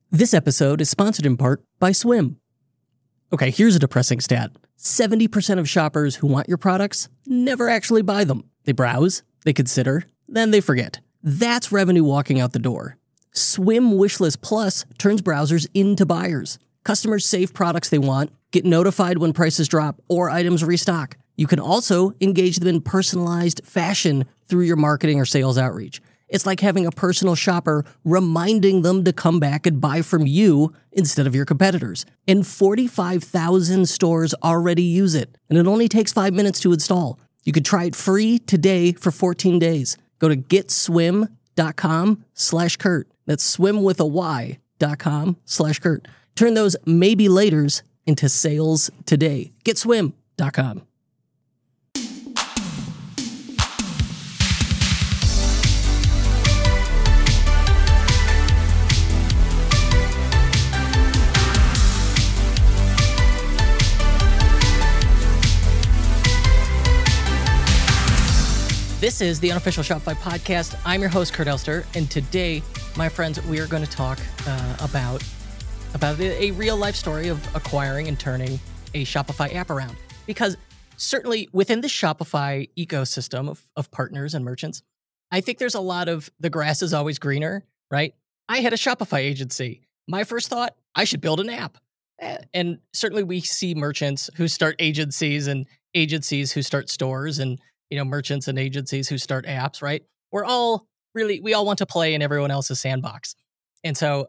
This episode is sponsored in part by Swim. Okay, here's a depressing stat. 70% of shoppers who want your products never actually buy them. They browse, they consider, then they forget. That's revenue walking out the door. Swim Wishlist Plus turns browsers into buyers. Customers save products they want, get notified when prices drop or items restock. You can also engage them in personalized fashion through your marketing or sales outreach. It's like having a personal shopper reminding them to come back and buy from you instead of your competitors. And 45,000 stores already use it, and it only takes 5 minutes to install. You could try it free today for 14 days. Go to getswim.com/Kurt. That's swim with a y.com/Kurt. Turn those maybe laters into sales today. Getswim.com. This is the Unofficial Shopify Podcast. I'm your host, Kurt Elster, and today, my friends, we are going to talk about a real-life story of acquiring and turning a Shopify app around. Because certainly within the Shopify ecosystem of partners and merchants, I think there's a lot of the grass is always greener, right? I had a Shopify agency. My first thought, I should build an app. And certainly we see merchants who start agencies and agencies who start stores and merchants and agencies who start apps, right? We all want to play in everyone else's sandbox. And so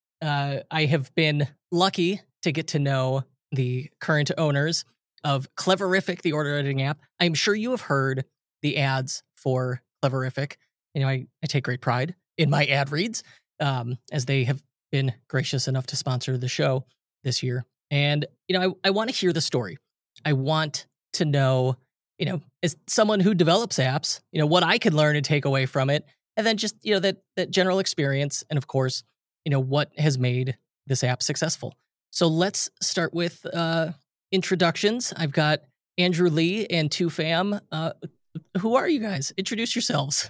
I have been lucky to get to know the current owners of Cleverific, the order editing app. I'm sure you have heard the ads for Cleverific. I take great pride in my ad reads, as they have been gracious enough to sponsor the show this year. And, I want to hear the story. I want to know, as someone who develops apps, what I could learn and take away from it. And then just, that general experience. And of course, what has made this app successful. So let's start with introductions. I've got Andrew Lee and 2Fam. Who are you guys? Introduce yourselves.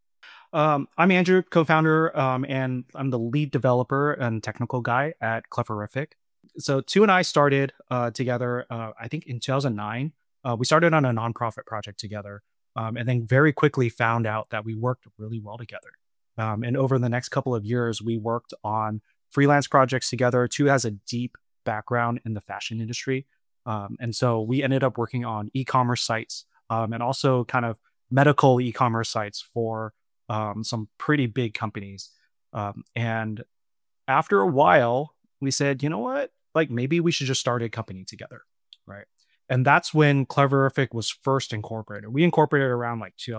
I'm Andrew, co-founder, and I'm the lead developer and technical guy at Cleverific. So 2 and I started together, I think in 2009. We started on a nonprofit project together, and then very quickly found out that we worked really well together. And over the next couple of years, we worked on freelance projects together. 2 has a deep background in the fashion industry. And so we ended up working on e-commerce sites and also kind of medical e-commerce sites for some pretty big companies. And after a while, we said, you know what, maybe we should just start a company together, right? And that's when Cleverific was first incorporated. We incorporated around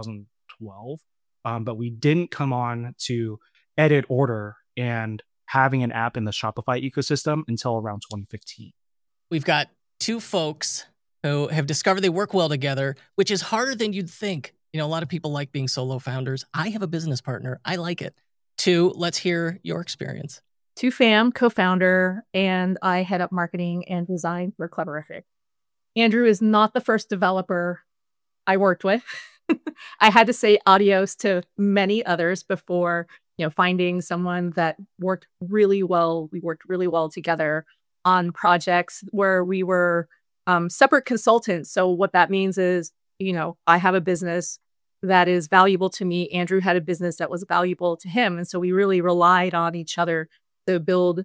2012, but we didn't come on to edit order and having an app in the Shopify ecosystem until around 2015. We've got 2 folks who have discovered they work well together, which is harder than you'd think. A lot of people like being solo founders. I have a business partner. I like it. 2, let's hear your experience. 2Fam, co-founder, and I head up marketing and design for Cleverific. Andrew is not the first developer I worked with. I had to say adios to many others before, finding someone that worked really well. We worked really well together on projects where we were separate consultants. So what that means is, I have a business that is valuable to me. Andrew had a business that was valuable to him. And so we really relied on each other to build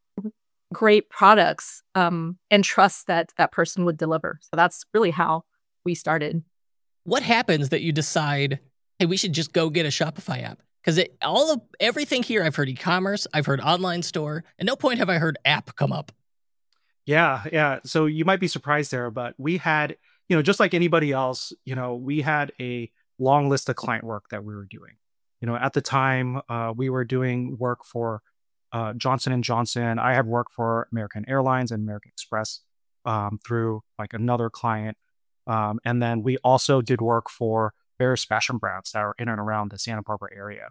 great products and trust that that person would deliver. So that's really how we started. What happens that you decide, hey, we should just go get a Shopify app? Because everything here, I've heard e-commerce, I've heard online store. At no point have I heard app come up. Yeah. So you might be surprised there, but we had, just like anybody else, we had a long list of client work that we were doing. At the time, we were doing work for Johnson & Johnson. I had worked for American Airlines and American Express through another client. And then we also did work for various fashion brands that are in and around the Santa Barbara area.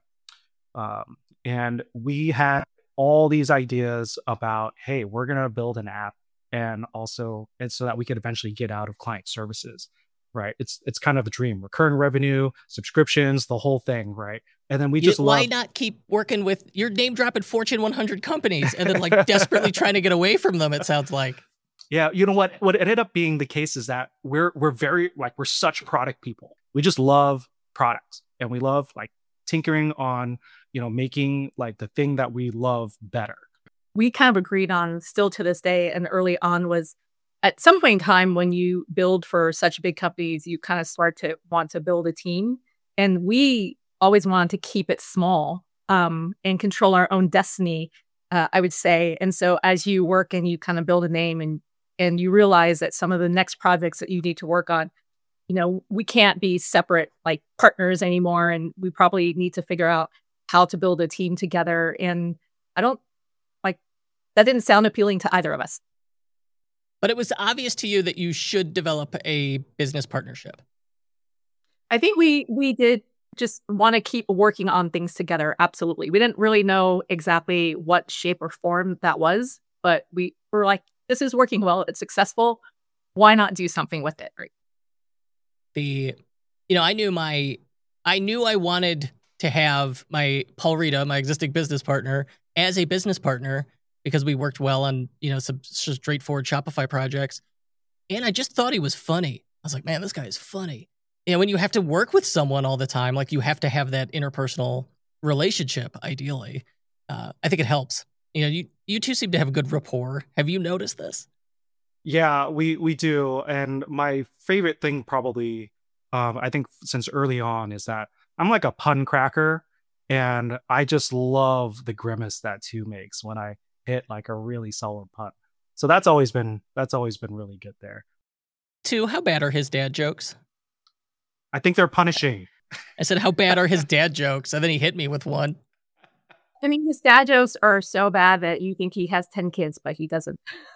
And we had all these ideas about, hey, we're going to build an app and so that we could eventually get out of client services. right? It's kind of a dream, recurring revenue, subscriptions, the whole thing, right? And then we why not keep working with your name dropping Fortune 100 companies and then like desperately trying to get away from them? It sounds like. Yeah, you know what? What ended up being the case is that we're very like we're such product people. We just love products, and we love like tinkering on making like the thing that we love better. We kind of agreed on still to this day, and early on was at some point in time when you build for such big companies, you kind of start to want to build a team, and we always wanted to keep it small and control our own destiny. I would say, and so as you work and you kind of build a name and you realize that some of the next projects that you need to work on, we can't be separate like partners anymore. And we probably need to figure out how to build a team together. And I don't like that didn't sound appealing to either of us. But it was obvious to you that you should develop a business partnership. I think we did just want to keep working on things together. Absolutely. We didn't really know exactly what shape or form that was, but we were like, this is working well. It's successful. Why not do something with it? Right. I knew I wanted to have my Paul Rita, my existing business partner, as a business partner because we worked well on, some straightforward Shopify projects. And I just thought he was funny. I was like, man, this guy is funny. When you have to work with someone all the time, like you have to have that interpersonal relationship, ideally. I think it helps. You two seem to have a good rapport. Have you noticed this? Yeah, we do. And my favorite thing probably, I think since early on, is that I'm like a pun cracker, and I just love the grimace that Tu makes when I hit like a really solid pun. So that's always been really good there. Tu, how bad are his dad jokes? I think they're punishing. I said, how bad are his dad jokes? And then he hit me with one. I mean, his dad jokes are so bad that you think he has 10 kids, but he doesn't.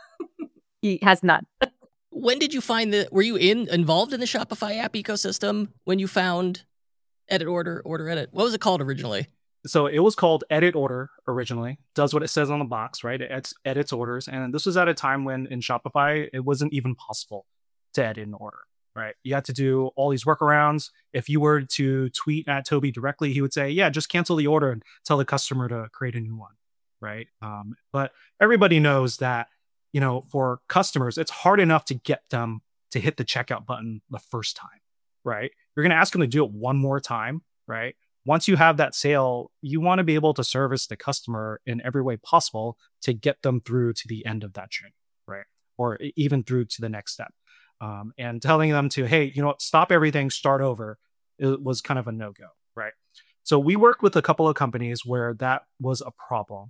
He has none. When did you find were you involved in the Shopify app ecosystem when you found Edit Order, Order Edit? What was it called originally? So it was called Edit Order originally. Does what it says on the box, right? It edits orders. And this was at a time when in Shopify, it wasn't even possible to edit an order, right? You had to do all these workarounds. If you were to tweet at Toby directly, he would say, yeah, just cancel the order and tell the customer to create a new one, right? But everybody knows that, for customers, it's hard enough to get them to hit the checkout button the first time, right? You're going to ask them to do it one more time, right? Once you have that sale, you want to be able to service the customer in every way possible to get them through to the end of that journey, right? Or even through to the next step. And telling them to, hey, stop everything, start over, it was kind of a no-go, right? So we worked with a couple of companies where that was a problem.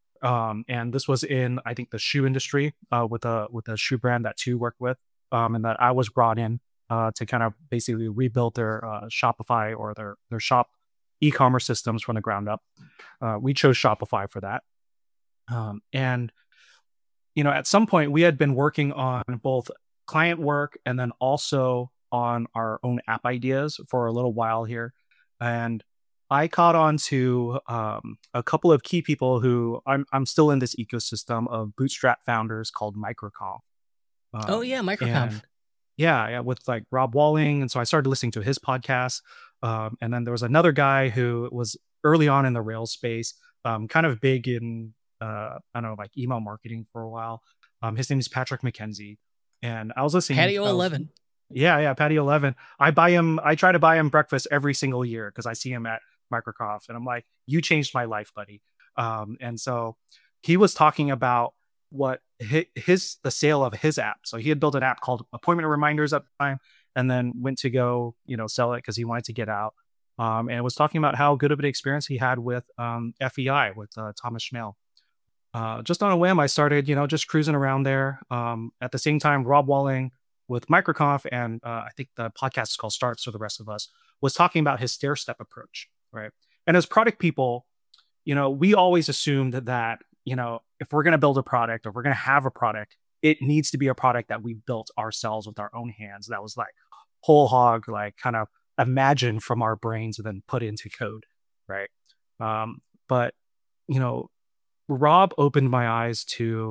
And this was in, I think, the shoe industry with a shoe brand that Tu worked with, and that I was brought in to kind of basically rebuild their Shopify or their shop e-commerce systems from the ground up. We chose Shopify for that. And at some point we had been working on both client work and then also on our own app ideas for a little while here. And I caught on to a couple of key people who I'm still in this ecosystem of Bootstrap founders called Microconf. Microconf. Yeah, with like Rob Walling. And so I started listening to his podcast. And then there was another guy who was early on in the Rails space, kind of big in, like email marketing for a while. His name is Patrick McKenzie. And I was listening. Patio 11. Yeah, Patio 11. I try to buy him breakfast every single year because I see him at Microconf. And I'm like, you changed my life, buddy. And so he was talking about what the sale of his app. So he had built an app called Appointment Reminders at the time, and then went to go, sell it because he wanted to get out. And was talking about how good of an experience he had with FEI with Thomas Schmale. Just on a whim, I started, just cruising around there. At the same time, Rob Walling with Microconf, and I think the podcast is called Startups for the Rest of Us, was talking about his stair-step approach, right? And as product people, we always assumed that, if we're going to build a product or we're going to have a product, it needs to be a product that we built ourselves with our own hands. That was like whole hog, like kind of imagined from our brains and then put into code, right? But, Rob opened my eyes to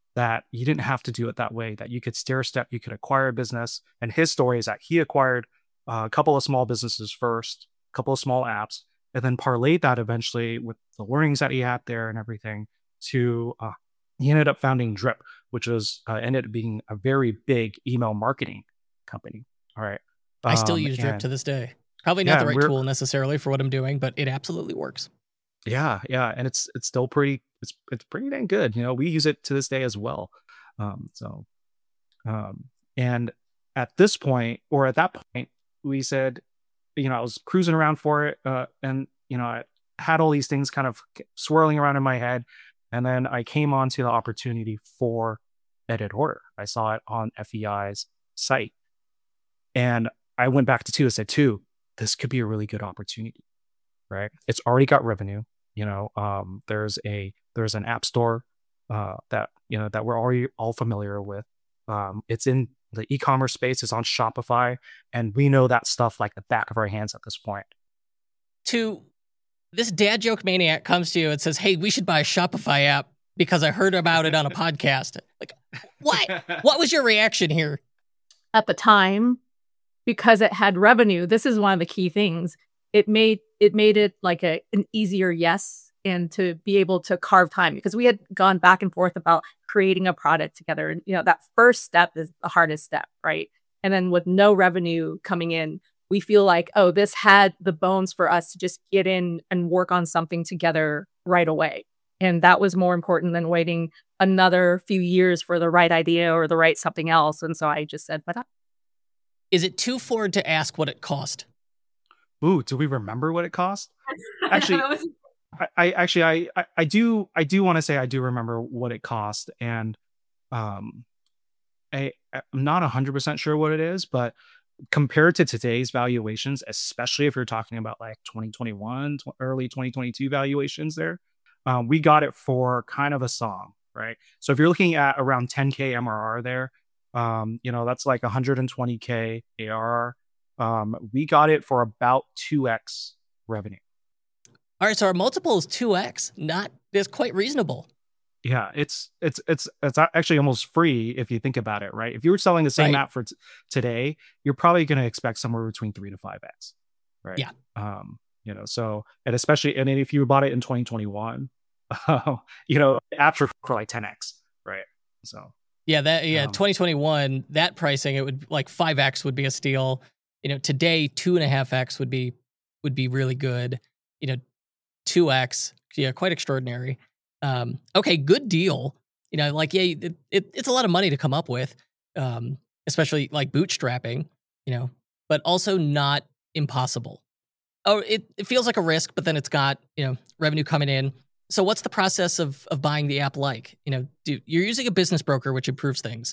that you didn't have to do it that way, that you could stair step, you could acquire a business. And his story is that he acquired a couple of small businesses first, a couple of small apps, and then parlayed that eventually with the learnings that he had there and everything to, he ended up founding Drip, which was ended up being a very big email marketing company. All right. I still use Drip to this day. Probably not the right tool necessarily for what I'm doing, but it absolutely works. Yeah, and it's still pretty pretty dang good. We use it to this day as well. And at this point, or at that point, we said, I was cruising around for it, and I had all these things kind of swirling around in my head, and then I came onto the opportunity for Edit Order. I saw it on FEI's site, and I went back to and said, this could be a really good opportunity, right? It's already got revenue. There's an app store that we're already all familiar with. It's in the e-commerce space. It's on Shopify, and we know that stuff like the back of our hands at this point. This dad joke maniac comes to you and says, "Hey, we should buy a Shopify app because I heard about it on a podcast." Like, what? What was your reaction here? At the time, because it had revenue, this is one of the key things. It made it like an easier yes, and to be able to carve time, because we had gone back and forth about creating a product together. And, that first step is the hardest step, right? And then with no revenue coming in, we feel like, oh, this had the bones for us to just get in and work on something together right away. And that was more important than waiting another few years for the right idea or the right something else. And so I just said, but is it too forward to ask what it cost? Ooh, do we remember what it cost? Actually, I do want to say I do remember what it cost, and I'm not 100% sure what it is, but compared to today's valuations, especially if you're talking about like 2021, early 2022 valuations there, we got it for kind of a song, right? So if you're looking at around 10K MRR there, that's like 120K ARR. We got it for about 2x revenue. All right, so our multiple is 2x. It's quite reasonable. Yeah, it's actually almost free if you think about it, right? If you were selling the same app for today, you're probably going to expect somewhere between 3 to 5x, right? Yeah. So, and especially, and if you bought it in 2021, apps were for like 10x, right? So. Yeah, 2021, that pricing, it would like 5x would be a steal. Today 2.5x would be really good. 2x, quite extraordinary. Okay, good deal. It's a lot of money to come up with, especially like bootstrapping, but also not impossible. Oh, it feels like a risk, but then it's got, revenue coming in. So what's the process of buying the app like? You're using a business broker, which improves things,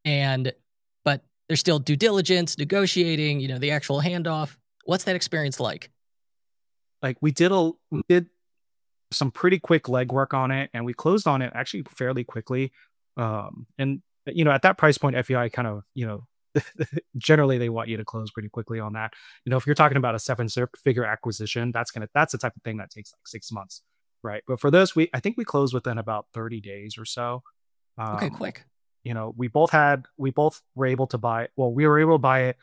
but there's still due diligence, negotiating, the actual handoff. What's that experience like? Like we did some pretty quick legwork on it, and we closed on it actually fairly quickly. And at that price point, FEI kind of, generally they want you to close pretty quickly on that. If you're talking about a 7-figure acquisition, that's the type of thing that takes like 6 months, right? But for this, I think we closed within about 30 days or so. Okay, quick. We both were able to buy. Well, we were able to buy it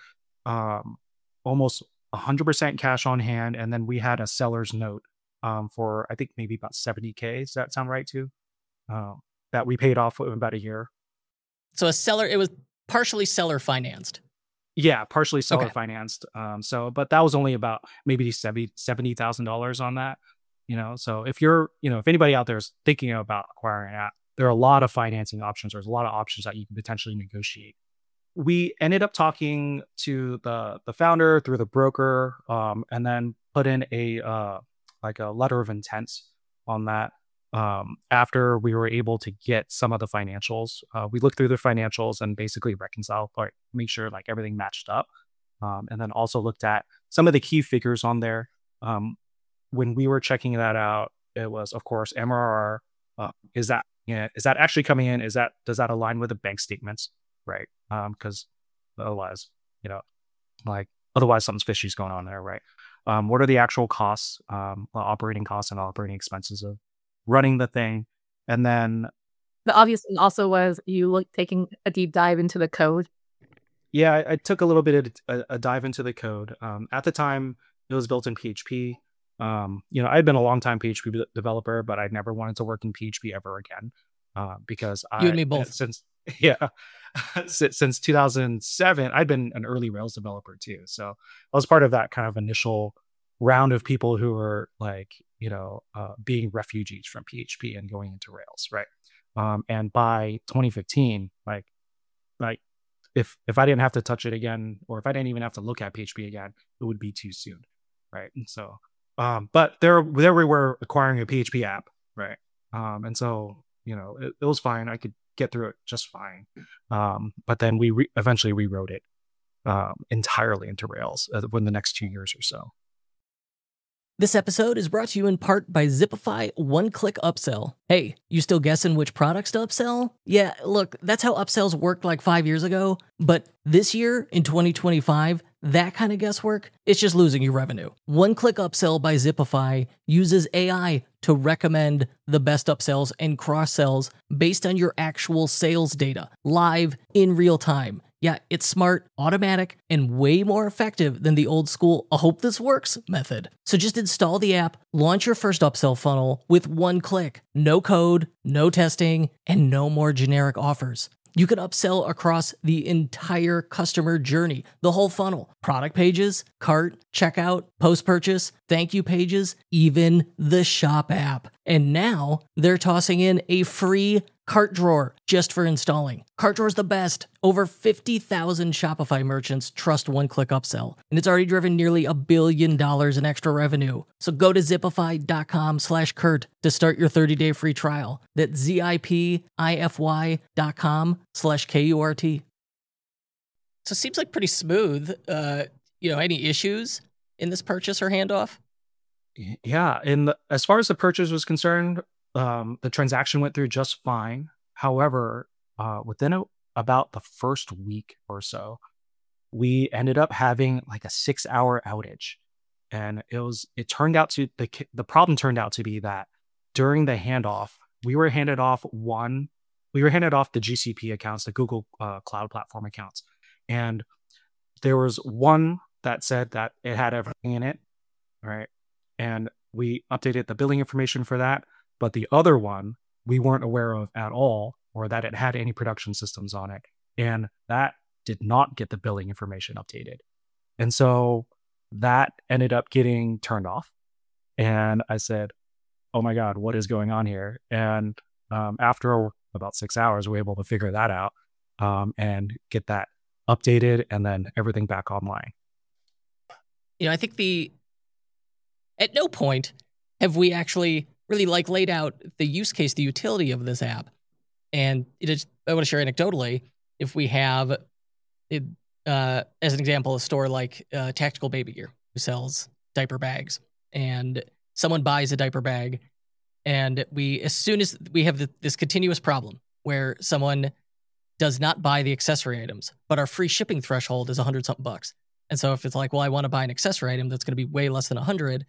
almost 100% cash on hand, and then we had a seller's note for I think maybe about 70K. Does that sound right too? That we paid off in about a year. So it was partially seller financed. Yeah, partially seller financed. But that was only about maybe $70,000 on that. So if anybody out there is thinking about acquiring an app, there are a lot of financing options. There's a lot of options that you can potentially negotiate. We ended up talking to the founder through the broker, and then put in a letter of intent on that. After we were able to get some of the financials, we looked through the financials and basically reconciled, or make sure like everything matched up, and then also looked at some of the key figures on there. When we were checking that out, it was of course MRR. Is that actually coming in? Does that align with the bank statements? Right. Because otherwise, otherwise something's fishy's going on there, right? What are the actual costs, operating costs and operating expenses of running the thing? And then The obvious thing also was you taking a deep dive into the code. Yeah, I took a little bit of a dive into the code. At the time, it was built in PHP. I'd been a long time PHP developer, but I never wanted to work in PHP ever again because You and me both. since 2007, I'd been an early Rails developer too. So I was part of that kind of initial round of people who were like, being refugees from PHP and going into Rails, right? And by 2015, like if I didn't have to touch it again, or if I didn't even have to look at PHP again, it would be too soon, right? And so, but there we were acquiring a PHP app, right? And so it was fine. I could get through it just fine. But then we eventually rewrote it entirely into Rails within the next 2 years or so. This episode is brought to you in part by Zipify One-Click Upsell. Hey, you still guessing which products to upsell? Yeah, look, that's how upsells worked like 5 years ago. But this year, in 2025, that kind of guesswork, it's just losing you revenue. One-Click Upsell by Zipify uses AI to recommend the best upsells and cross-sells based on your actual sales data, live in real time. Yeah, it's smart, automatic, and way more effective than the old school "I hope this works" method. So just install the app, launch your first upsell funnel with one click. No code, no testing, and no more generic offers. You can upsell across the entire customer journey, the whole funnel. Product pages, cart, checkout, post-purchase, thank you pages, even the shop app. And now they're tossing in a free cart drawer just for installing. Cart drawer's the best. Over 50,000 Shopify merchants trust One-Click Upsell, and it's already driven nearly $1 billion in extra revenue. So go to zipify.com/Kurt to start your 30-day free trial. That's zipify.com/KURT. So it seems like pretty smooth. Any issues in this purchase or handoff? Yeah, as far as the purchase was concerned, the transaction went through just fine. However, within about the first week or so, we ended up having like a 6-hour outage, and the problem turned out to be that during the handoff, we were handed off the GCP accounts, the Google Cloud Platform accounts, and there was one that said that it had everything in it, right? And we updated the billing information for that. But the other one we weren't aware of at all, or that it had any production systems on it. And that did not get the billing information updated. And so that ended up getting turned off. And I said, oh my God, what is going on here? And after about 6 hours, we were able to figure that out and get that updated and then everything back online. I think at no point have we actually really laid out the use case, the utility of this app. And I want to share anecdotally, if we have, as an example, a store like Tactical Baby Gear, who sells diaper bags, and someone buys a diaper bag, and as soon as we have this continuous problem where someone does not buy the accessory items, but our free shipping threshold is $100-something. And so if it's like, well, I want to buy an accessory item that's going to be way less than $100,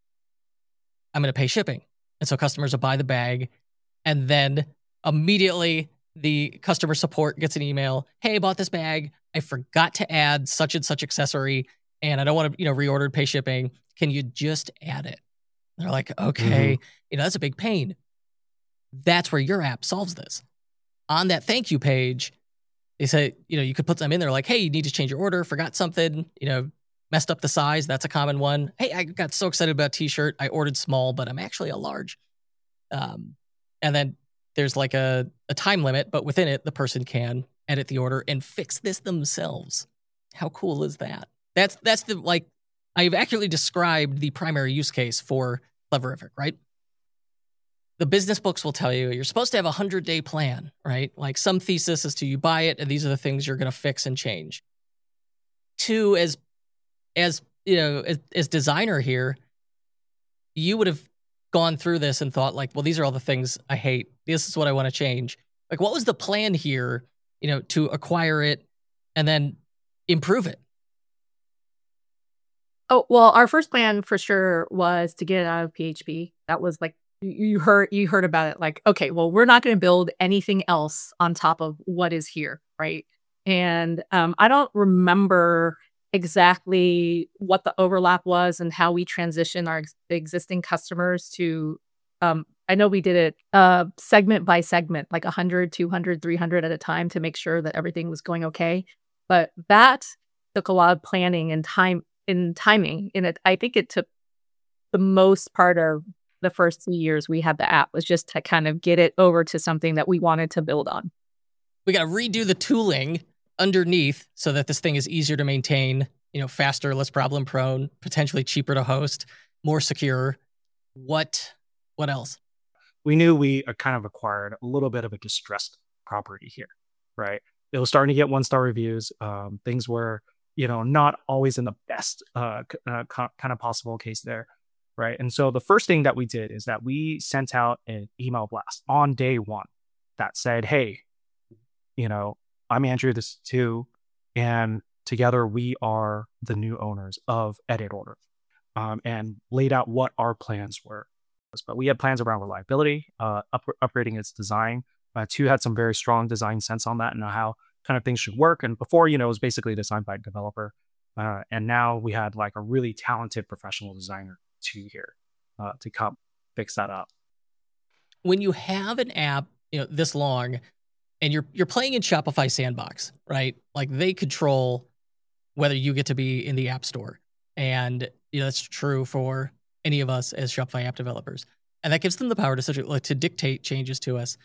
I'm going to pay shipping. And so customers will buy the bag, and then immediately the customer support gets an email, hey, I bought this bag. I forgot to add such and such accessory, and I don't want to, reorder, pay shipping. Can you just add it? They're like, okay, that's a big pain. That's where your app solves this. On that thank you page, they say, you could put them in there like, hey, you need to change your order, forgot something, messed up the size. That's a common one. Hey, I got so excited about a t-shirt. I ordered small, but I'm actually a large. And then there's like a time limit, but within it, the person can edit the order and fix this themselves. How cool is that? That's I've accurately described the primary use case for Cleverific, right? The business books will tell you you're supposed to have a 100-day plan, right? Like some thesis as to you buy it, and these are the things you're going to fix and change. Two, as designer here, you would have gone through this and thought like, well, these are all the things I hate. This is what I want to change. Like, what was the plan here, to acquire it and then improve it? Oh, well, our first plan for sure was to get it out of PHP. That was like you heard about it, like, okay, well, we're not going to build anything else on top of what is here, right? And I don't remember exactly what the overlap was and how we transitioned our existing customers to. I know we did it segment by segment, like 100, 200, 300 at a time to make sure that everything was going okay. But that took a lot of planning and timing in it. I think it took the most part of the first 2 years we had the app was just to kind of get it over to something that we wanted to build on. We got to redo the tooling underneath so that this thing is easier to maintain, faster, less problem prone, potentially cheaper to host, more secure. What else? We knew we kind of acquired a little bit of a distressed property here, right? It was starting to get 1-star reviews. Things were, not always in the best kind of possible case there, right? And so the first thing that we did is that we sent out an email blast on day one that said, hey, I'm Andrew, this is Tu, and together we are the new owners of Edit Order, and laid out what our plans were. But we had plans around reliability, upgrading its design. Tu had some very strong design sense on that and how kind of things should work. And before, it was basically designed by a developer. And now we had like a really talented professional designer, Tu, here to come fix that up. When you have an app, this long, and you're playing in Shopify Sandbox, right? Like they control whether you get to be in the App Store, and that's true for any of us as Shopify app developers, and that gives them the power to dictate changes to us.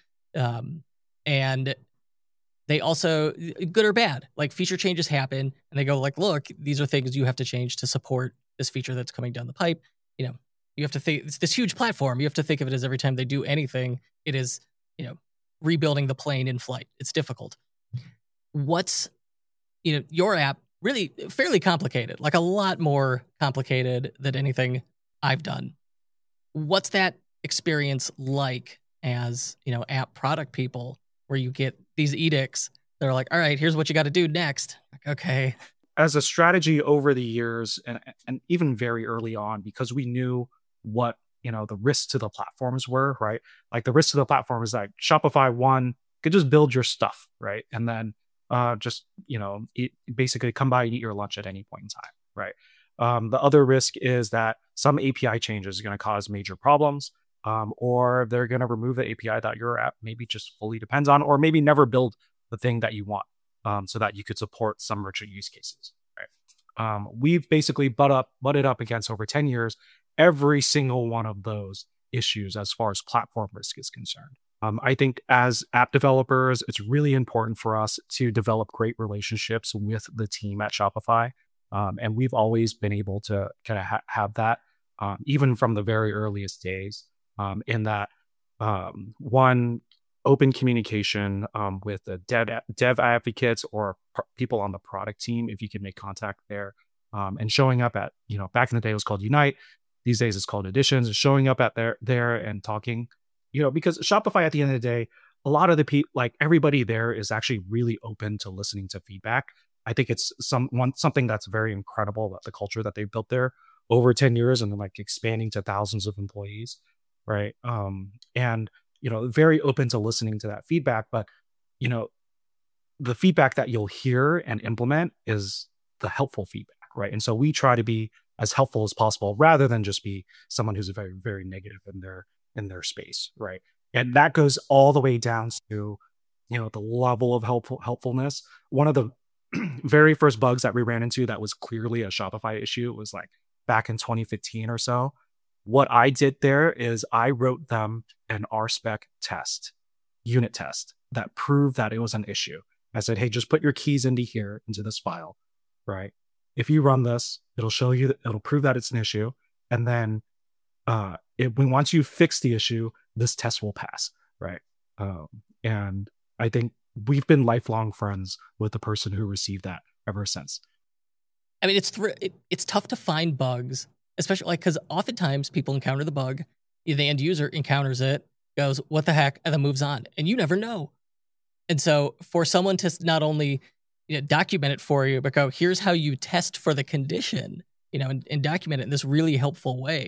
And they also, good or bad, like feature changes happen, and they go like, look, these are things you have to change to support this feature that's coming down the pipe. You have to think, it's this huge platform. You have to think of it as every time they do anything, it is, rebuilding the plane in flight. It's difficult. What's, your app really fairly complicated, like a lot more complicated than anything I've done. What's that experience like as, app product people, where you get these edicts? They're like, all right, here's what you got to do next. Like, okay. As a strategy over the years, and even very early on, because we knew what, the risks to the platforms were, right? Like the risk to the platform is like Shopify, one, could just build your stuff, right? And then just, basically come by and eat your lunch at any point in time, right? The other risk is that some API changes are going to cause major problems, or they're going to remove the API that your app maybe just fully depends on, or maybe never build the thing that you want, so that you could support some merchant use cases, right? We've basically butted up against, over 10 years, every single one of those issues as far as platform risk is concerned. I think as app developers, it's really important for us to develop great relationships with the team at Shopify. And we've always been able to kind of have that, even from the very earliest days, in that, one, open communication with the dev advocates or people on the product team, if you can make contact there, and showing up at, back in the day it was called Unite. These days it's called Editions, showing up at there and talking, because Shopify, at the end of the day, a lot of the people, like everybody there, is actually really open to listening to feedback. I think it's something that's very incredible about the culture that they've built there over 10 years, and then like expanding to thousands of employees, right? And very open to listening to that feedback. But the feedback that you'll hear and implement is the helpful feedback, right? And so we try to be as helpful as possible, rather than just be someone who's very, very negative in their space, right? And that goes all the way down to the level of helpfulness. One of the very first bugs that we ran into that was clearly a Shopify issue was like back in 2015 or so. What I did there is I wrote them an RSpec test, unit test, that proved that it was an issue. I said, hey, just put your keys into this file, right? If you run this, it'll prove that it's an issue. And then once you fix the issue, this test will pass, right? And I think we've been lifelong friends with the person who received that ever since. I mean, it's tough to find bugs, especially because oftentimes people encounter the bug, the end user encounters it, goes, what the heck, and then moves on, and you never know. And so for someone to not only document it for you, but go, here's how you test for the condition, and document it in this really helpful way.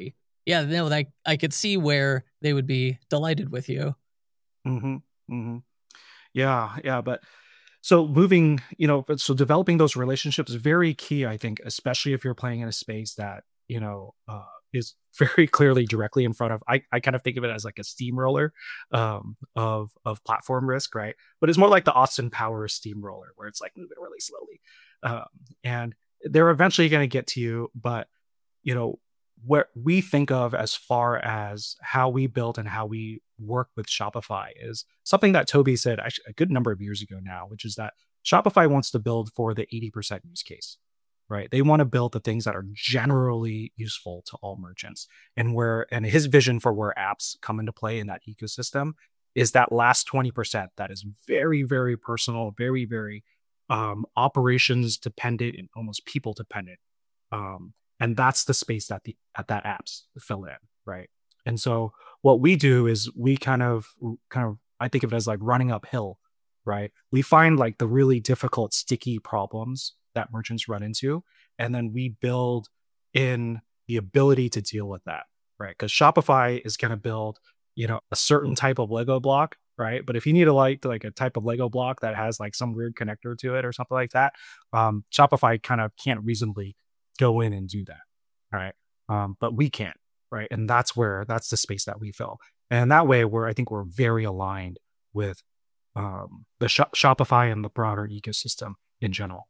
Yeah, no, I could see where they would be delighted with you. Mm-hmm. Mm-hmm. Yeah. But so developing those relationships is very key, I think, especially if you're playing in a space that, is very clearly directly in front of, I kind of think of it as like a steamroller of platform risk, right? But it's more like the Austin Powers steamroller where it's like moving really slowly. And they're eventually going to get to you, but what we think of as far as how we build and how we work with Shopify is something that Toby said actually a good number of years ago now, which is that Shopify wants to build for the 80% use case, right? They want to build the things that are generally useful to all merchants. And his vision for where apps come into play in that ecosystem is that last 20% that is very, very personal, very, very operations dependent and almost people dependent. And that's the space that that apps fill in, right? And so what we do is we kind of I think of it as like running uphill, right? We find like the really difficult, sticky problems that merchants run into, and then we build in the ability to deal with that, right? Because Shopify is going to build, a certain type of Lego block, right? But if you need like a type of Lego block that has like some weird connector to it or something like that, Shopify kind of can't reasonably go in and do that, right? But we can't, right? And that's the space that we fill, and that way I think we're very aligned with the Shopify and the broader ecosystem in general.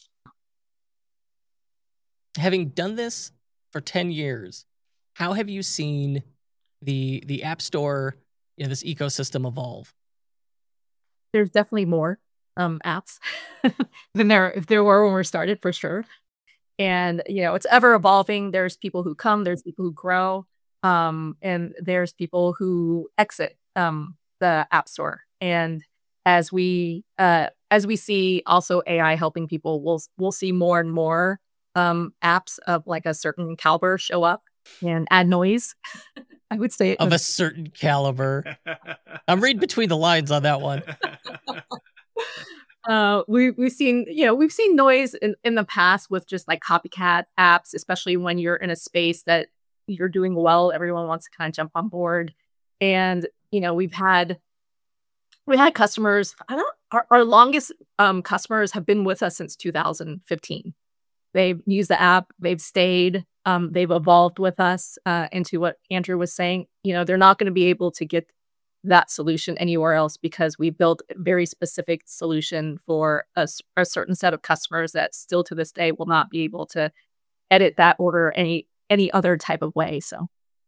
Having done this for 10 years, how have you seen the App Store, this ecosystem evolve? There's definitely more apps than there were when we started, for sure. And, it's ever evolving. There's people who come, there's people who grow, and there's people who exit the App Store. And as we see also AI helping people, we'll see more and more apps of like a certain caliber show up and add noise. I would say of a certain caliber. I'm reading between the lines on that one. We've seen noise in the past with just like copycat apps, especially when you're in a space that you're doing well. Everyone wants to kind of jump on board. And, we've had customers. Our longest customers have been with us since 2015. They've used the app. They've stayed. They've evolved with us into what Andrew was saying. They're not going to be able to get that solution anywhere else because we built a very specific solution for a certain set of customers that still to this day will not be able to edit that order any other type of way. So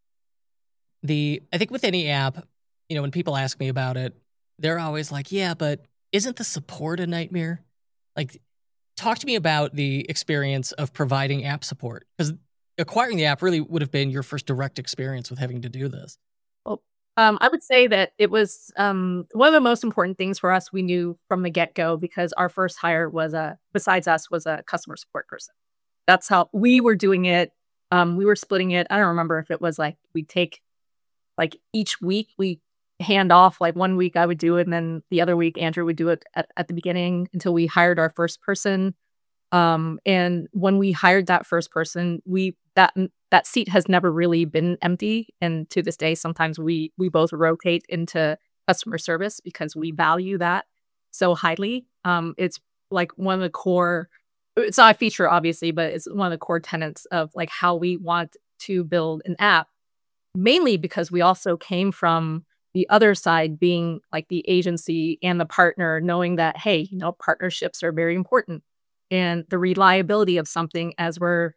I think with any app, when people ask me about it, they're always like, yeah, but isn't the support a nightmare? Like, talk to me about the experience of providing app support, because acquiring the app really would have been your first direct experience with having to do this. I would say that it was one of the most important things for us. We knew from the get-go because our first hire besides us, was a customer support person. That's how we were doing it. We were splitting it. I don't remember if it was like we take like each week we hand off, like 1 week I would do it and then the other week Andrew would do it at the beginning until we hired our first person. And when we hired that first person, that seat has never really been empty. And to this day, sometimes we both rotate into customer service because we value that so highly. It's like one of the core, it's not a feature obviously, but it's one of the core tenets of like how we want to build an app, mainly because we also came from the other side being like the agency and the partner, knowing that, hey, partnerships are very important. And the reliability of something as we're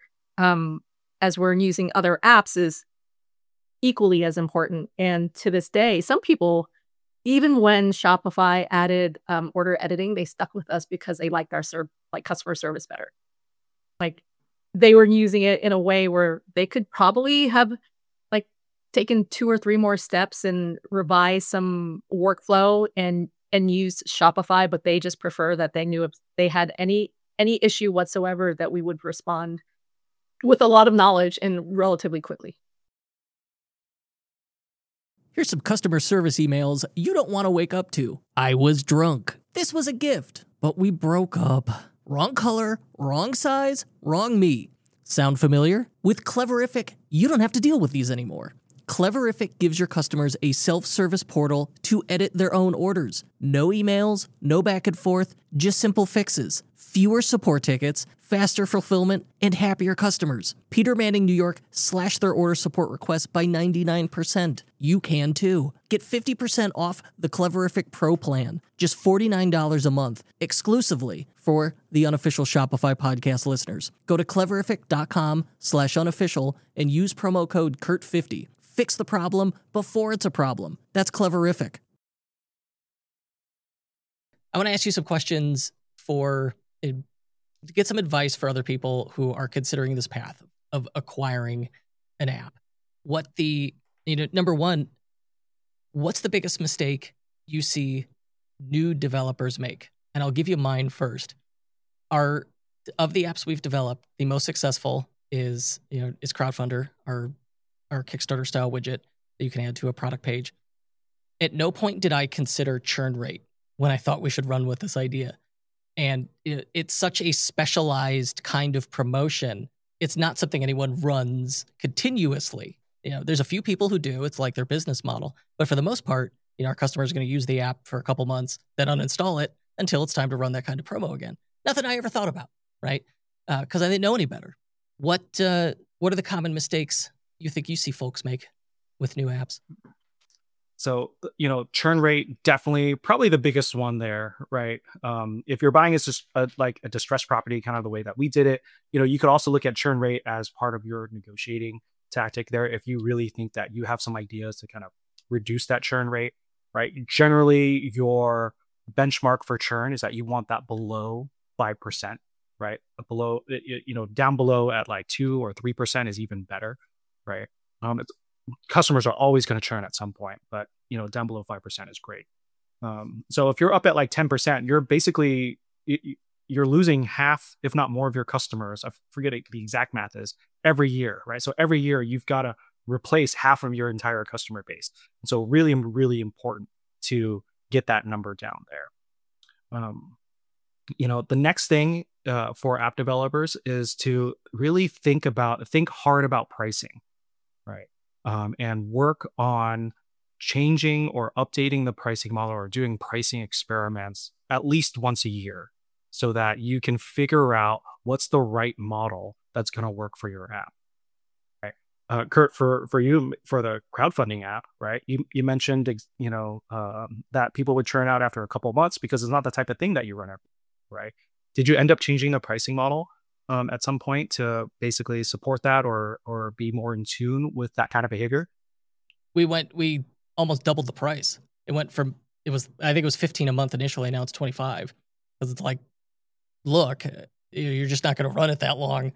using other apps is equally as important. And to this day, some people, even when Shopify added order editing, they stuck with us because they liked our customer service better. Like they were using it in a way where they could probably have like taken 2 or 3 more steps and revise some workflow and use Shopify, but they just prefer that they knew if they had any issue whatsoever that we would respond with a lot of knowledge and relatively quickly. Here's some customer service emails you don't want to wake up to. I was drunk. This was a gift, but we broke up. Wrong color, wrong size, wrong me. Sound familiar? With Cleverific, you don't have to deal with these anymore. Cleverific gives your customers a self-service portal to edit their own orders. No emails, no back and forth, just simple fixes. Fewer support tickets, faster fulfillment, and happier customers. Peter Manning New York slashed their order support requests by 99%. You can too. Get 50% off the Cleverific Pro plan, just $49 a month, exclusively for the Unofficial Shopify podcast listeners. Go to cleverific.com/unofficial and use promo code KURT50. Fix the problem before it's a problem. That's Cleverific. I want to ask you some questions to get some advice for other people who are considering this path of acquiring an app. Number one, what's the biggest mistake you see new developers make? And I'll give you mine first. Of the apps we've developed, the most successful is Crowdfunder, our Kickstarter style widget that you can add to a product page. At no point did I consider churn rate when I thought we should run with this idea. And it's such a specialized kind of promotion. It's not something anyone runs continuously. There's a few people who do. It's like their business model. But for the most part, our customers are going to use the app for a couple months, then uninstall it until it's time to run that kind of promo again. Nothing I ever thought about, right? Because I didn't know any better. What are the common mistakes you think you see folks make with new apps? So, churn rate, definitely probably the biggest one there, right? If you're buying just like a distressed property, kind of the way that we did it, you could also look at churn rate as part of your negotiating tactic there. If you really think that you have some ideas to kind of reduce that churn rate, right? Generally, your benchmark for churn is that you want that below 5%, right? Below, down below at like 2 or 3% is even better, right? Customers are always going to churn at some point, but down below 5% is great. So if you're up at like 10%, you're basically you're losing half, if not more, of your customers. I forget the exact math is every year, right? So every year you've got to replace half of your entire customer base. And so really, really important to get that number down there. The next thing for app developers is to really think hard about pricing, right? And work on changing or updating the pricing model or doing pricing experiments at least once a year so that you can figure out what's the right model that's going to work for your app, right? Kurt, for you, for the crowdfunding app, right? You mentioned, that people would churn out after a couple of months because it's not the type of thing that you run, right? Did you end up changing the pricing model at some point to basically support that or be more in tune with that kind of behavior? We almost doubled the price. I think it was $15 a month initially, now it's $25. Because it's like, look, you're just not going to run it that long.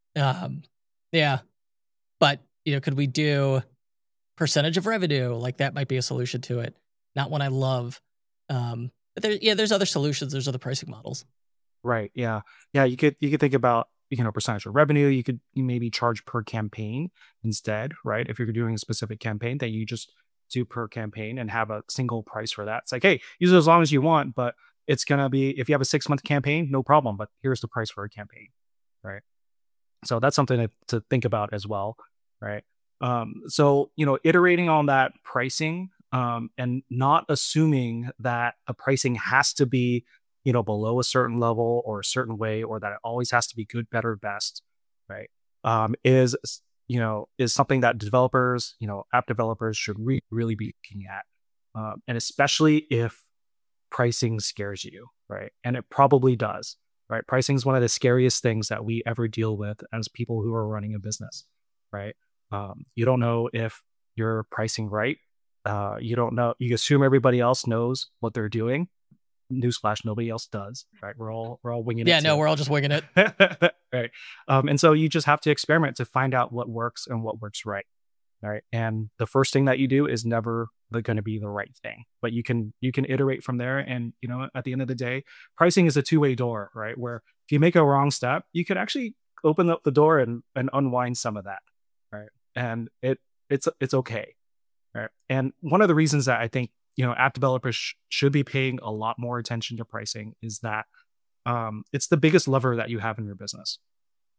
Yeah. But, could we do percentage of revenue? Like that might be a solution to it. Not one I love. But there's other solutions. There's other pricing models. Right. Yeah. Yeah. You could think about, percentage of revenue. You maybe charge per campaign instead, right? If you're doing a specific campaign, that you just do per campaign and have a single price for that. It's like, hey, use it as long as you want, but it's going to be, if you have a 6-month campaign, no problem, but here's the price for a campaign, right? So that's something to think about as well, right? So, iterating on that pricing and not assuming that a pricing has to be below a certain level or a certain way, or that it always has to be good, better, best, right? Is something that developers, app developers should really be looking at. And especially if pricing scares you, right? And it probably does, right? Pricing is one of the scariest things that we ever deal with as people who are running a business, right? You don't know if you're pricing right. You don't know. You assume everybody else knows what they're doing. Newsflash, nobody else does, right? We're all winging it. Yeah, no, we're all just winging it. Right. And so you just have to experiment to find out what works and what works right. Right. And the first thing that you do is never going to be the right thing, but you can iterate from there. And, at the end of the day, pricing is a two-way door, right? Where if you make a wrong step, you could actually open up the door and unwind some of that. Right. And it's okay. Right. And one of the reasons that I think, app developers should be paying a lot more attention to pricing is that it's the biggest lever that you have in your business. All right.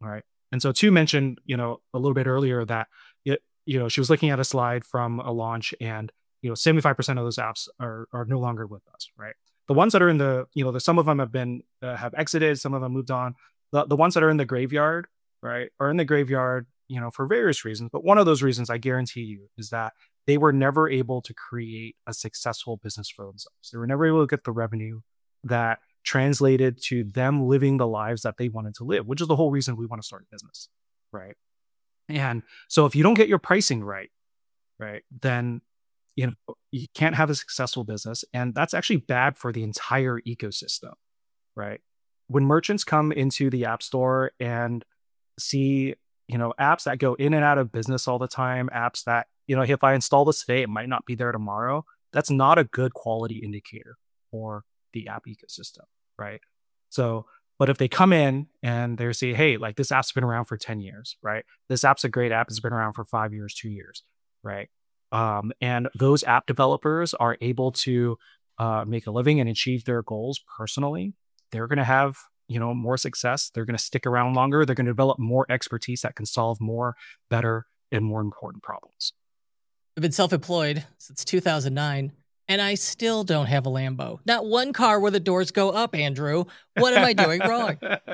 And so Tu mentioned, a little bit earlier that, she was looking at a slide from a launch and, 75% of those apps are no longer with us, right? The ones that are in some of them have exited, some of them moved on. The ones that are in the graveyard, right, are in the graveyard, for various reasons. But one of those reasons, I guarantee you, is that they were never able to create a successful business for themselves. They were never able to get the revenue that translated to them living the lives that they wanted to live, which is the whole reason we want to start a business, right? And so if you don't get your pricing right, then you can't have a successful business, and that's actually bad for the entire ecosystem, right? When merchants come into the App Store and see, apps that go in and out of business all the time, apps that, if I install this today, it might not be there tomorrow. That's not a good quality indicator for the app ecosystem, right? So, but if they come in and they say, hey, like this app's been around for 10 years, right? This app's a great app. It's been around for 5 years, 2 years, right? And those app developers are able to make a living and achieve their goals personally. They're going to have, more success. They're going to stick around longer. They're going to develop more expertise that can solve more, better, and more important problems. I've been self-employed since 2009, and I still don't have a Lambo. Not one car where the doors go up, Andrew. What am I doing wrong?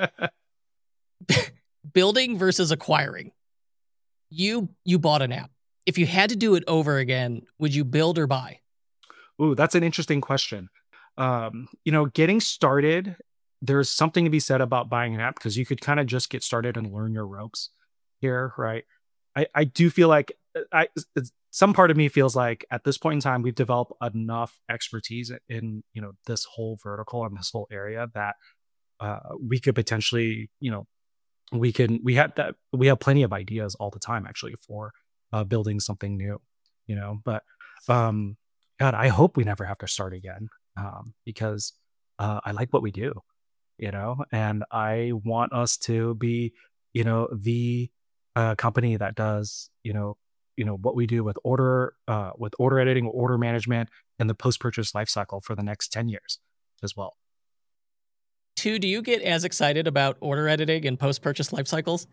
Building versus acquiring. You bought an app. If you had to do it over again, would you build or buy? Ooh, that's an interesting question. Getting started, there's something to be said about buying an app because you could kind of just get started and learn your ropes here, right? I do feel like some part of me feels like at this point in time, we've developed enough expertise in, this whole vertical and this whole area that we could potentially, we have plenty of ideas all the time actually for building something new, but God, I hope we never have to start again because I like what we do, and I want us to be, the company that does, what we do with order editing, order management, and the post-purchase lifecycle for the next 10 years as well. Tu, do you get as excited about order editing and post-purchase life cycles?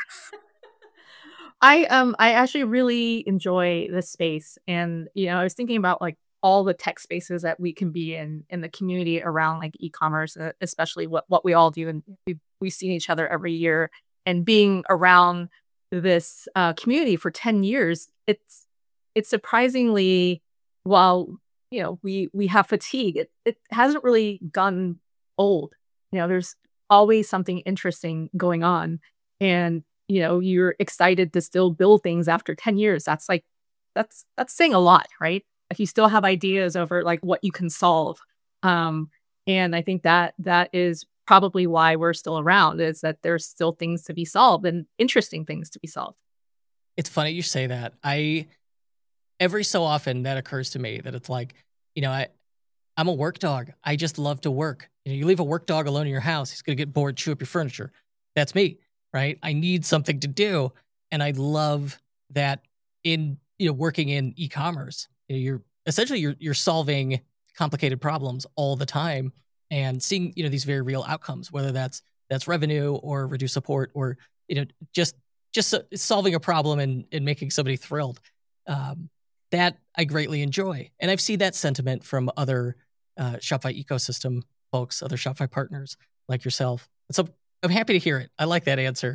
I actually really enjoy this space, and I was thinking about like all the tech spaces that we can be in the community around like e-commerce, especially what we all do, and we've seen each other every year, and being around this community for 10 years, it's surprisingly, while we have fatigue, it hasn't really gotten old. There's always something interesting going on, and you're excited to still build things after 10 years. That's saying a lot, right? Like you still have ideas over like what you can solve. And I think that is probably why we're still around, is that there's still things to be solved and interesting things to be solved. It's funny you say that. Every so often that occurs to me that it's like, I'm a work dog. I just love to work. You leave a work dog alone in your house, he's going to get bored, chew up your furniture. That's me, right? I need something to do. And I love that in, working in e-commerce, you're solving complicated problems all the time and seeing, these very real outcomes, whether that's revenue or reduced support or, just solving a problem and making somebody thrilled. That I greatly enjoy. And I've seen that sentiment from other Shopify ecosystem folks, other Shopify partners like yourself. And so I'm happy to hear it. I like that answer.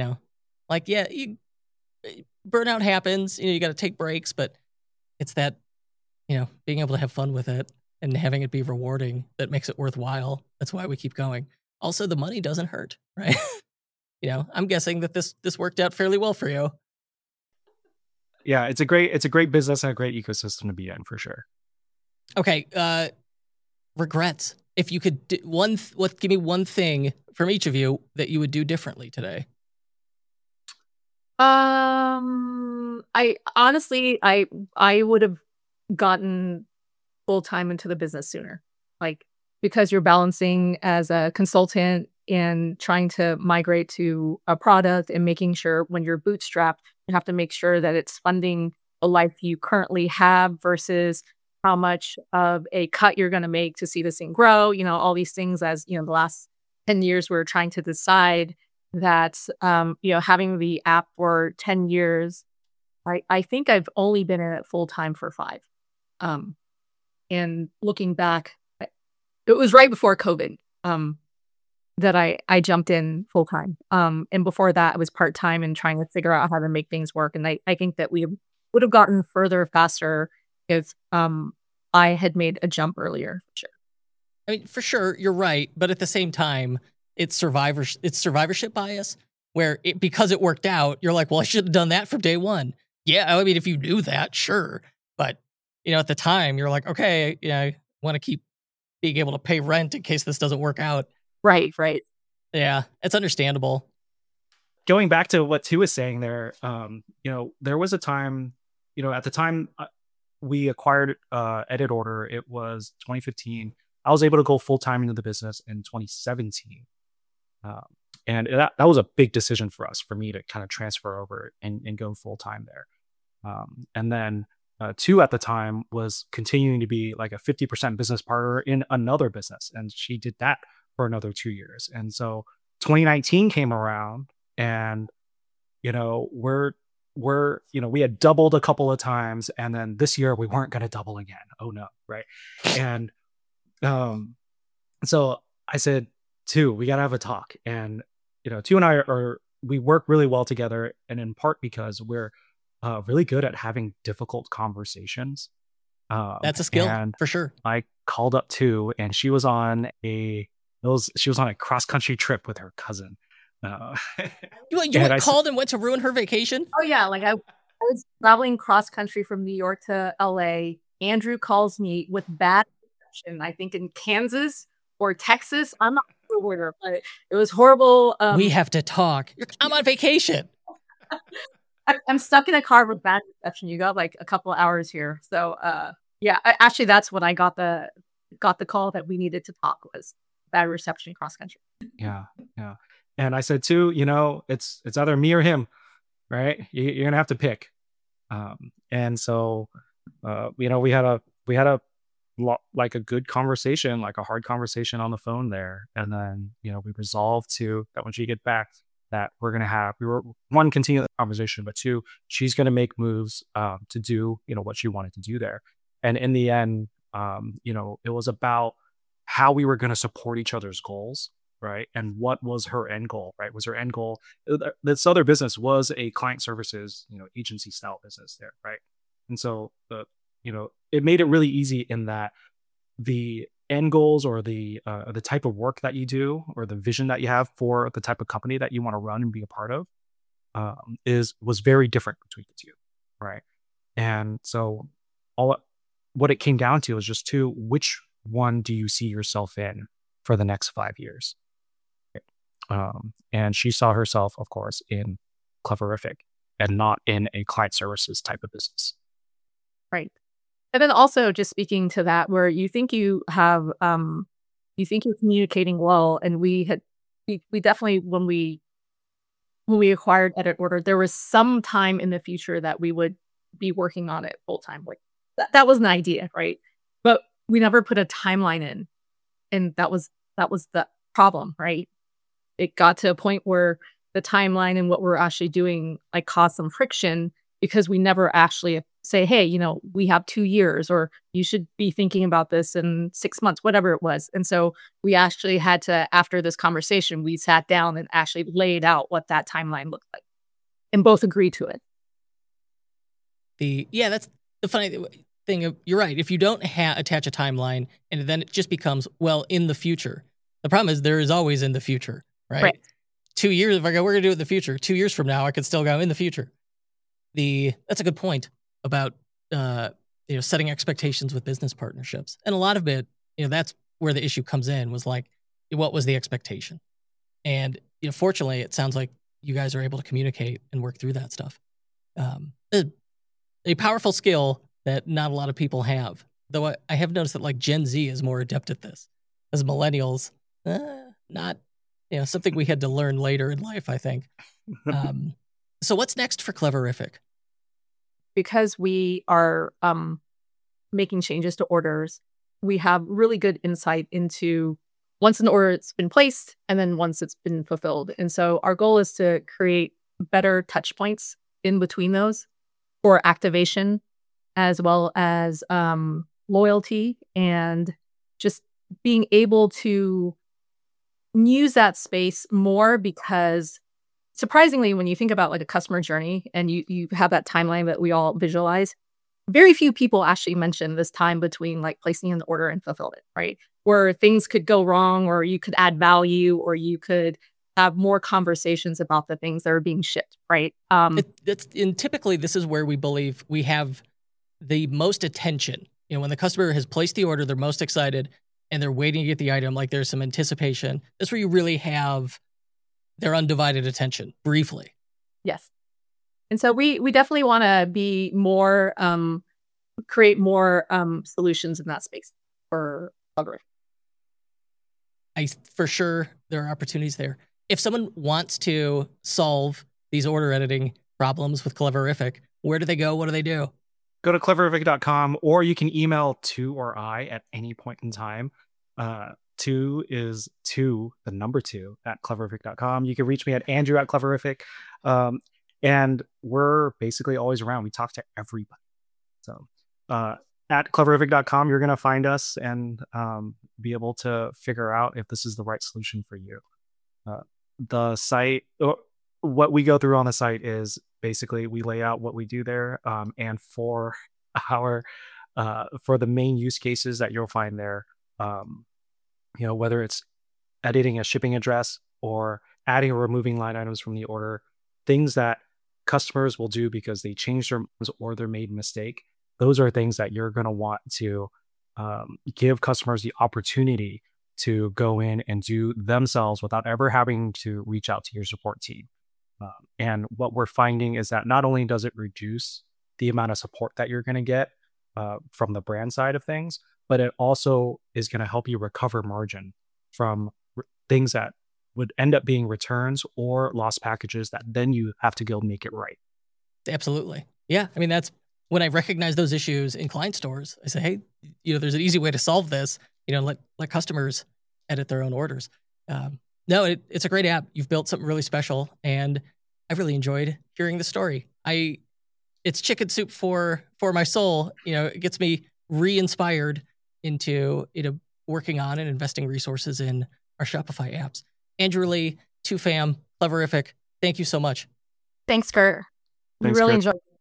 Burnout happens, you got to take breaks, but it's that, being able to have fun with it and having it be rewarding that makes it worthwhile. That's why we keep going. Also, the money doesn't hurt, right? I'm guessing that this worked out fairly well for you. Yeah, it's a great business and a great ecosystem to be in for sure. Okay, regrets. If you could give me one thing from each of you that you would do differently today. I honestly, I would have gotten full time into the business sooner, like because you're balancing as a consultant and trying to migrate to a product and making sure when you're bootstrapped, you have to make sure that it's funding a life you currently have versus how much of a cut you're going to make to see this thing grow, all these things as, the last 10 years we're trying to decide. that, having the app for 10 years, I think I've only been in it full time for 5. Um, and looking back, it was right before COVID that I jumped in full time. And before that, I was part time and trying to figure out how to make things work. And I think that we would have gotten further faster if I had made a jump earlier. Sure. I mean, for sure, you're right, but at the same time, it's survivorship bias, where because it worked out, you're like, well, I should have done that from day one. Yeah, I mean, if you knew that, sure, but at the time, you're like, okay, I want to keep being able to pay rent in case this doesn't work out. Right. Yeah, it's understandable. Going back to what Tu was saying there, there was a time, at the time we acquired Edit Order, it was 2015. I was able to go full time into the business in 2017. And that was a big decision for me to kind of transfer over and go full time there. And then Tu at the time was continuing to be like a 50% business partner in another business. And she did that for another 2 years. And so 2019 came around and, we had doubled a couple of times. And then this year we weren't going to double again. Oh no. Right. And so I said, Tu, we got to have a talk. And, Tu and I we work really well together. And in part because we're really good at having difficult conversations. That's a skill for sure. I called up Tu and she was on a cross country trip with her cousin. You called and went to ruin her vacation? Oh yeah. Like I was traveling cross country from New York to LA. Andrew calls me with bad reception, I think in Kansas or Texas. I'm not sure where, but it was horrible. We have to talk. I'm on vacation. I'm stuck in a car with bad reception. You got like a couple of hours here. So actually that's when I got the call that we needed to talk, was bad reception cross country. Yeah. And I said, Tu, it's either me or him, right? You're gonna have to pick. And so, we had a like a good conversation, like a hard conversation on the phone there, and then we resolved that when she get back, that we were one, continue the conversation, but 2, she's gonna make moves to do what she wanted to do there. And in the end, it was about how we were going to support each other's goals, right? And what was her end goal, right? Was her end goal, this other business was a client services, agency style business there, right? And so, it made it really easy in that the end goals or the type of work that you do or the vision that you have for the type of company that you want to run and be a part of was very different between the two, right? And so what it came down to is just which one do you see yourself in for the next 5 years? And she saw herself, of course, in Cleverific and not in a client services type of business. Right. And then also just speaking to that, where you think you have, you think you're communicating well, and we definitely, when we acquired Edit Order, there was some time in the future that we would be working on it full time. Like that was an idea, right? But we never put a timeline in, and that was the problem, right? It got to a point where the timeline and what we're actually doing like caused some friction, because we never actually say, hey, we have 2 years, or you should be thinking about this in 6 months, whatever it was. And so we actually had to, after this conversation, we sat down and actually laid out what that timeline looked like, and both agreed to it. That's the funny thing. You're right. If you don't attach a timeline, and then it just becomes, well, in the future. The problem is there is always in the future, right? 2 years, if I go, we're going to do it in the future. 2 years from now, I could still go in the future. That's a good point about setting expectations with business partnerships. And a lot of it, that's where the issue comes in, was like, what was the expectation? And fortunately, it sounds like you guys are able to communicate and work through that stuff. A powerful skill that not a lot of people have. Though I have noticed that like Gen Z is more adept at this. As millennials, not something we had to learn later in life, I think. So what's next for Cleverific? Because we are making changes to orders, we have really good insight into once an order has been placed and then once it's been fulfilled. And so our goal is to create better touch points in between those for activation, as well as loyalty, and just being able to use that space more, because surprisingly, when you think about like a customer journey and you have that timeline that we all visualize, very few people actually mention this time between like placing an order and fulfillment, right? Where things could go wrong, or you could add value, or you could have more conversations about the things that are being shipped, right? And typically, this is where we believe we have the most attention. You know, when the customer has placed the order, they're most excited and they're waiting to get the item, like there's some anticipation. That's where you really have their undivided attention, briefly. Yes. And so we definitely want to be more, create more solutions in that space for Cleverific. For sure, there are opportunities there. If someone wants to solve these order editing problems with Cleverific, where do they go? What do they do? Go to cleverific.com, or you can email To or I at any point in time. To is the number 2 at cleverific.com. You can reach me at Andrew at Cleverific. And we're basically always around. We talk to everybody. So at cleverific.com, you're going to find us and be able to figure out if this is the right solution for you. The site, what we go through on the site is basically we lay out what we do there. And for the main use cases that you'll find there, whether it's editing a shipping address or adding or removing line items from the order, things that customers will do because they changed their minds or they made a mistake. Those are things that you're going to want to give customers the opportunity to go in and do themselves without ever having to reach out to your support team. And what we're finding is that not only does it reduce the amount of support that you're going to get from the brand side of things, but it also is going to help you recover margin from things that would end up being returns or lost packages that then you have to go make it right. Absolutely. Yeah. I mean, that's when I recognize those issues in client stores. I say, hey, there's an easy way to solve this. Let customers edit their own orders. No, it's a great app. You've built something really special, and I've really enjoyed hearing the story. It's chicken soup for my soul. It gets me re-inspired into working on and investing resources in our Shopify apps. Andrew Lee, 2Fam, Cleverific, thank you so much. Thanks, Kurt. We really enjoyed it.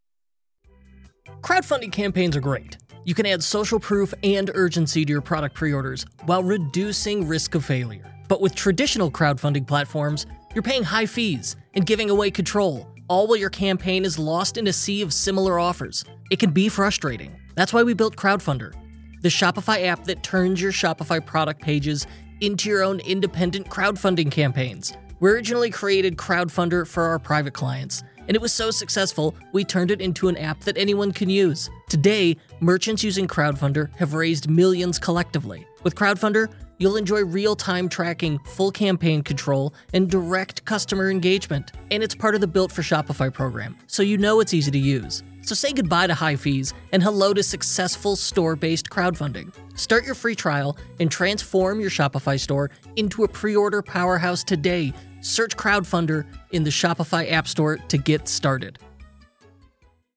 Crowdfunding campaigns are great. You can add social proof and urgency to your product pre-orders while reducing risk of failure. But with traditional crowdfunding platforms, you're paying high fees and giving away control, all while your campaign is lost in a sea of similar offers. It can be frustrating. That's why we built Crowdfunder, the Shopify app that turns your Shopify product pages into your own independent crowdfunding campaigns. We originally created Crowdfunder for our private clients, and it was so successful, we turned it into an app that anyone can use. Today, merchants using Crowdfunder have raised millions collectively. With Crowdfunder, you'll enjoy real-time tracking, full campaign control, and direct customer engagement. And it's part of the Built for Shopify program, so it's easy to use. So say goodbye to high fees and hello to successful store-based crowdfunding. Start your free trial and transform your Shopify store into a pre-order powerhouse today. Search Crowdfunder in the Shopify App Store to get started.